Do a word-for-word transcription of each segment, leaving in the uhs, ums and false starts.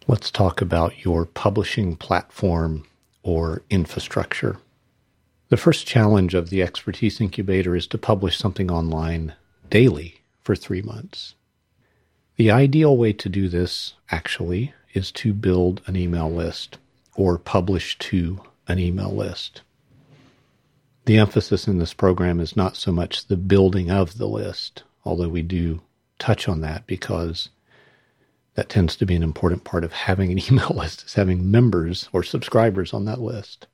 Let's talk about your publishing platform or infrastructure. The first challenge of the Expertise Incubator is to publish something online daily for three months. The ideal way to do this, actually, is to build an email list or publish to an email list. The emphasis in this program is not so much the building of the list, although we do touch on that because that tends to be an important part of having an email list, is having members or subscribers on that list.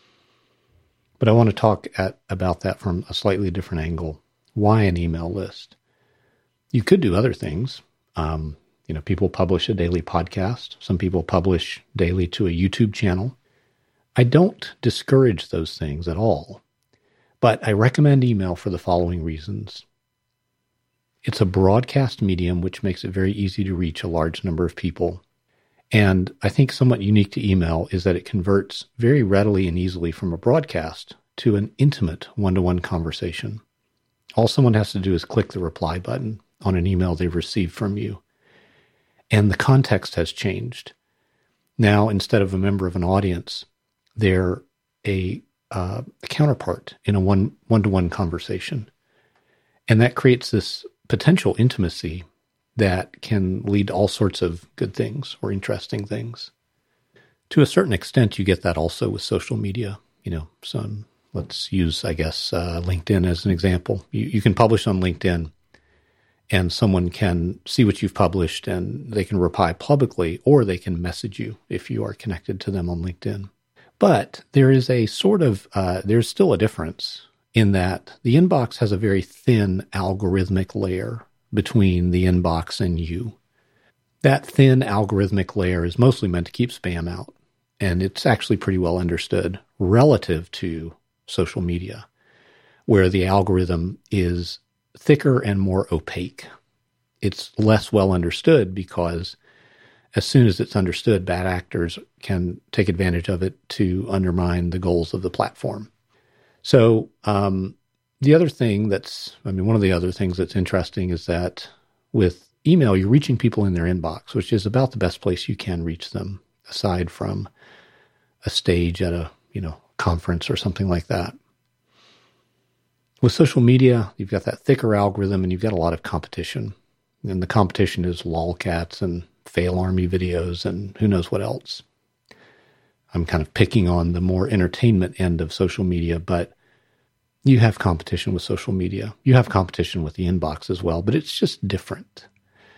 But I want to talk at, about that from a slightly different angle. Why an email list? You could do other things. Um, you know, people publish a daily podcast. Some people publish daily to a YouTube channel. I don't discourage those things at all, but I recommend email for the following reasons. It's a broadcast medium, which makes it very easy to reach a large number of people. And I think somewhat unique to email is that it converts very readily and easily from a broadcast to an intimate one-to-one conversation. All someone has to do is click the reply button on an email they've received from you. And the context has changed. Now, instead of a member of an audience, they're a, uh, a counterpart in a one, one-to-one conversation. And that creates this potential intimacy that can lead to all sorts of good things or interesting things. To a certain extent, you get that also with social media. You know, some, let's use, I guess, uh, LinkedIn as an example. You, you can publish on LinkedIn, and someone can see what you've published, and they can reply publicly, or they can message you if you are connected to them on LinkedIn. But there is a sort of, uh, there's still a difference in that the inbox has a very thin algorithmic layer between the inbox and you. That thin algorithmic layer is mostly meant to keep spam out, and it's actually pretty well understood relative to social media, where the algorithm is thicker and more opaque. It's less well understood because as soon as it's understood, bad actors can take advantage of it to undermine the goals of the platform. So um, the other thing that's, I mean, one of the other things that's interesting is that with email, you're reaching people in their inbox, which is about the best place you can reach them, aside from a stage at a, you know, conference or something like that. With social media, you've got that thicker algorithm and you've got a lot of competition. And the competition is lolcats and fail army videos and who knows what else. I'm kind of picking on the more entertainment end of social media, but you have competition with social media. You have competition with the inbox as well, but it's just different.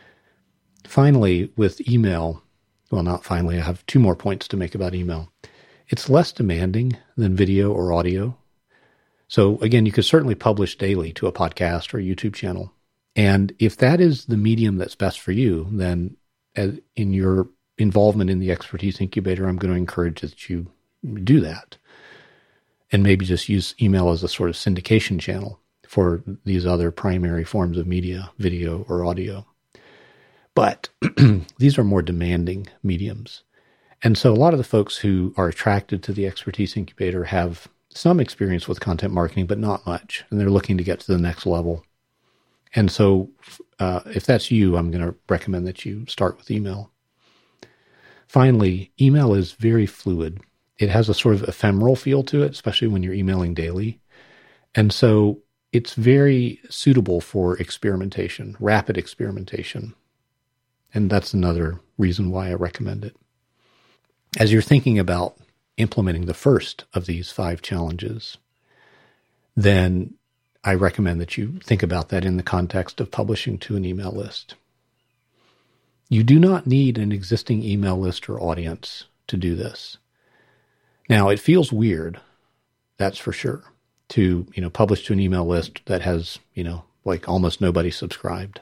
Finally, with email, well, not finally, I have two more points to make about email. It's less demanding than video or audio. So again, you could certainly publish daily to a podcast or a YouTube channel. And if that is the medium that's best for you, then as in your involvement in the Expertise Incubator, I'm going to encourage that you do that. And maybe just use email as a sort of syndication channel for these other primary forms of media, video or audio. But these are more demanding mediums. And so a lot of the folks who are attracted to the Expertise Incubator have some experience with content marketing, but not much. And they're looking to get to the next level. And so uh, if that's you, I'm going to recommend that you start with email. Finally, email is very fluid. It has a sort of ephemeral feel to it, especially when you're emailing daily. And so it's very suitable for experimentation, rapid experimentation. And that's another reason why I recommend it. As you're thinking about implementing the first of these five challenges, then I recommend that you think about that in the context of publishing to an email list. You do not need an existing email list or audience to do this. Now, it feels weird, that's for sure, to, you know, publish to an email list that has, you know, like almost nobody subscribed.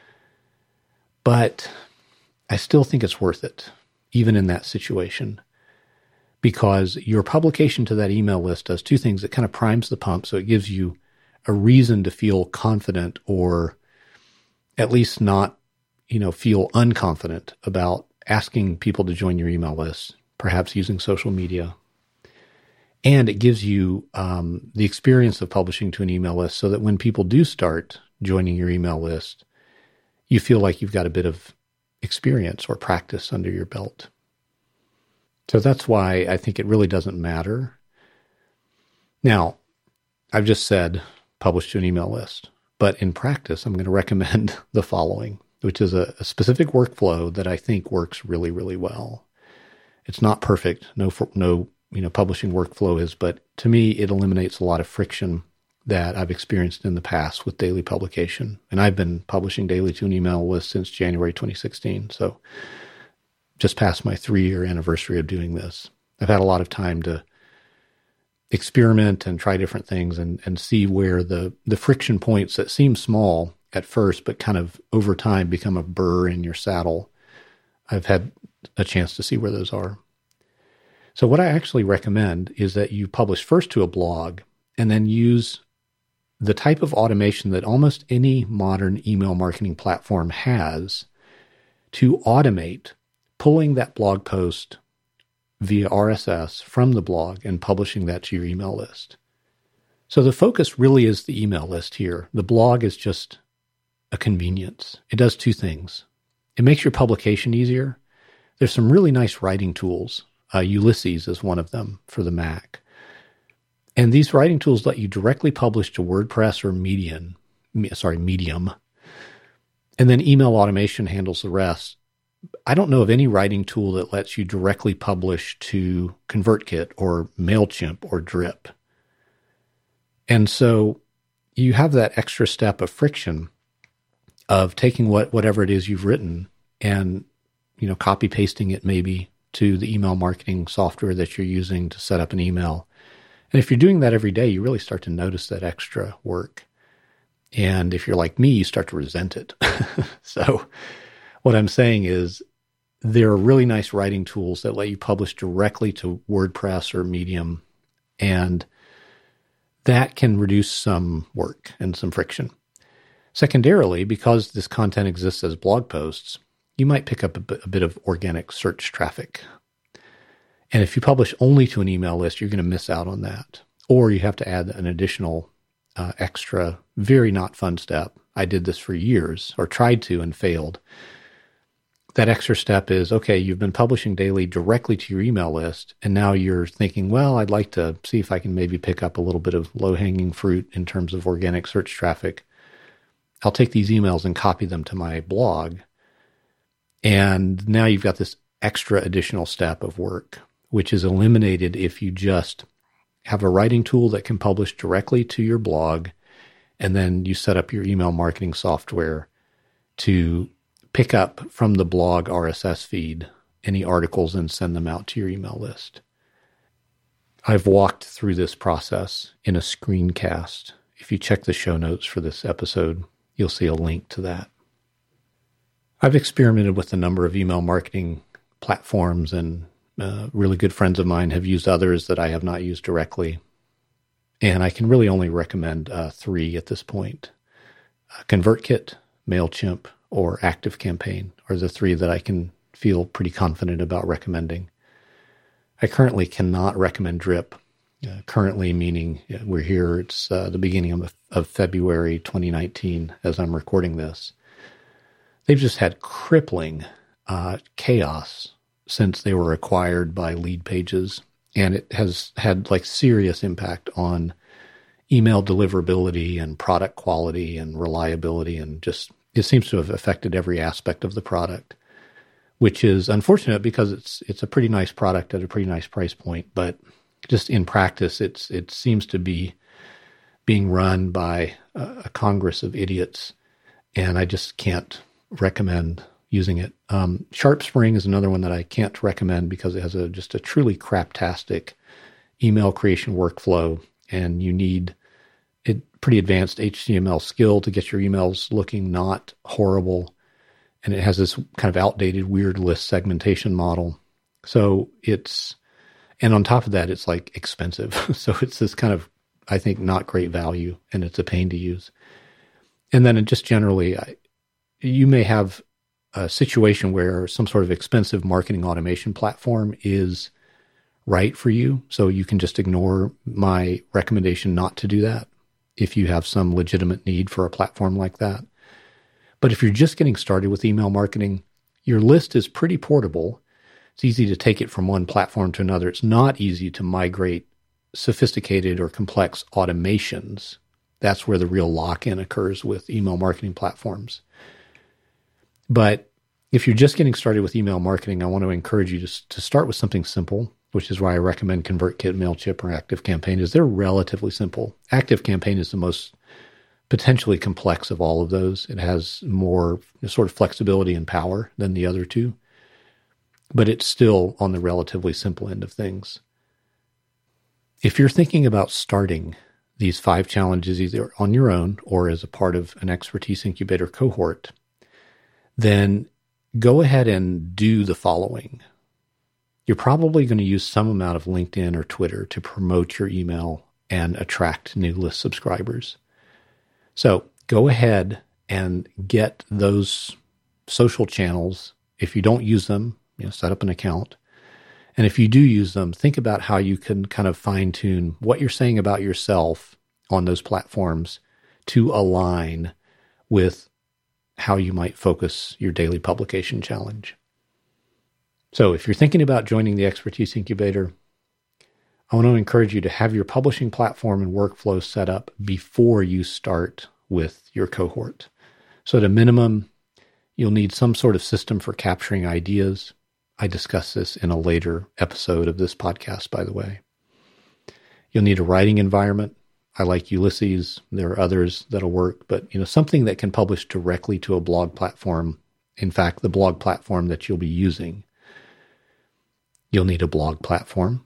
But I still think it's worth it, even in that situation, because your publication to that email list does two things. It kind of primes the pump, so it gives you a reason to feel confident, or at least not, you know, feel unconfident about asking people to join your email list, perhaps using social media. And it gives you um, the experience of publishing to an email list so that when people do start joining your email list, you feel like you've got a bit of experience or practice under your belt. So that's why I think it really doesn't matter. Now, I've just said publish to an email list, but in practice, I'm going to recommend the following, which is a, a specific workflow that I think works really, really well. It's not perfect. No, no, you know, publishing workflow is, but to me, it eliminates a lot of friction that I've experienced in the past with daily publication. And I've been publishing daily to an email list since January twenty sixteen. So just past my three-year anniversary of doing this. I've had a lot of time to experiment and try different things and, and see where the, the friction points that seem small at first, but kind of over time become a burr in your saddle. I've had a chance to see where those are. So what I actually recommend is that you publish first to a blog and then use the type of automation that almost any modern email marketing platform has to automate pulling that blog post via R S S from the blog and publishing that to your email list. So the focus really is the email list here. The blog is just a convenience. It does two things. It makes your publication easier. There's some really nice writing tools. Uh, Ulysses is one of them for the Mac. And these writing tools let you directly publish to WordPress or Medium, sorry, Medium. And then email automation handles the rest. I don't know of any writing tool that lets you directly publish to ConvertKit or MailChimp or Drip. And so you have that extra step of friction of taking what whatever it is you've written and, you know, copy pasting it maybe to the email marketing software that you're using to set up an email. And if you're doing that every day, you really start to notice that extra work. And if you're like me, you start to resent it. So what I'm saying is there are really nice writing tools that let you publish directly to WordPress or Medium, and that can reduce some work and some friction. Secondarily, because this content exists as blog posts, you might pick up a bit, a bit of organic search traffic. And if you publish only to an email list, you're going to miss out on that. Or you have to add an additional uh, extra, very not fun step. I did this for years, or tried to and failed. That extra step is, okay, you've been publishing daily directly to your email list, and now you're thinking, well, I'd like to see if I can maybe pick up a little bit of low-hanging fruit in terms of organic search traffic. I'll take these emails and copy them to my blog. And now you've got this extra additional step of work, which is eliminated if you just have a writing tool that can publish directly to your blog, and then you set up your email marketing software to pick up from the blog R S S feed any articles and send them out to your email list. I've walked through this process in a screencast. If you check the show notes for this episode, you'll see a link to that. I've experimented with a number of email marketing platforms, and uh, really good friends of mine have used others that I have not used directly. And I can really only recommend uh, three at this point. Uh, ConvertKit, MailChimp, or ActiveCampaign are the three that I can feel pretty confident about recommending. I currently cannot recommend Drip. Uh, currently meaning uh, we're here, it's uh, the beginning of, of February twenty nineteen as I'm recording this. They've just had crippling uh, chaos since they were acquired by Leadpages, and it has had like serious impact on email deliverability and product quality and reliability, and just it seems to have affected every aspect of the product, which is unfortunate because it's it's a pretty nice product at a pretty nice price point, but just in practice, it's it seems to be being run by a, a congress of idiots, and I just can't recommend using it. Um, SharpSpring is another one that I can't recommend because it has a just a truly craptastic email creation workflow, and you need a pretty advanced H T M L skill to get your emails looking not horrible, and it has this kind of outdated weird list segmentation model. So it's, and on top of that, it's like expensive. So it's this kind of, I think, not great value, and it's a pain to use. And then it just generally, I, you may have a situation where some sort of expensive marketing automation platform is right for you. So you can just ignore my recommendation not to do that if you have some legitimate need for a platform like that. But if you're just getting started with email marketing, Your list is pretty portable. It's easy to take it from one platform to another. It's not easy to migrate sophisticated or complex automations. That's where the real lock-in occurs with email marketing platforms. But if you're just getting started with email marketing, I want to encourage you to, to start with something simple, which is why I recommend ConvertKit, MailChimp, or ActiveCampaign, is they're relatively simple. ActiveCampaign is the most potentially complex of all of those. It has more sort of flexibility and power than the other two, but it's still on the relatively simple end of things. If you're thinking about starting these five challenges either on your own or as a part of an expertise incubator cohort, then go ahead and do the following. You're probably going to use some amount of LinkedIn or Twitter to promote your email and attract new list subscribers. So go ahead and get those social channels. If you don't use them, you know, set up an account. And if you do use them, think about how you can kind of fine tune what you're saying about yourself on those platforms to align with how you might focus your daily publication challenge. So if you're thinking about joining the Expertise Incubator, I want to encourage you to have your publishing platform and workflow set up before you start with your cohort. So at a minimum, you'll need some sort of system for capturing ideas. I discuss this in a later episode of this podcast, by the way. You'll need a writing environment. I like Ulysses. There are others that'll work, but you know, something that can publish directly to a blog platform. In fact, the blog platform that you'll be using. You'll need a blog platform.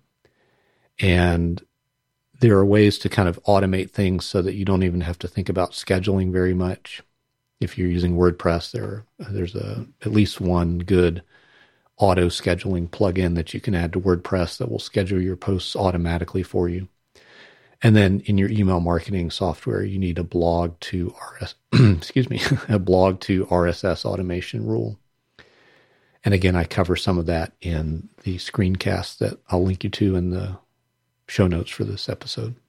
And there are ways to kind of automate things so that you don't even have to think about scheduling very much. If you're using WordPress, there there's a at least one good auto scheduling plugin that you can add to WordPress that will schedule your posts automatically for you. And then in your email marketing software, you need a blog to R S excuse me, a blog to R S S automation rule. And again, I cover some of that in the screencast that I'll link you to in the show notes for this episode.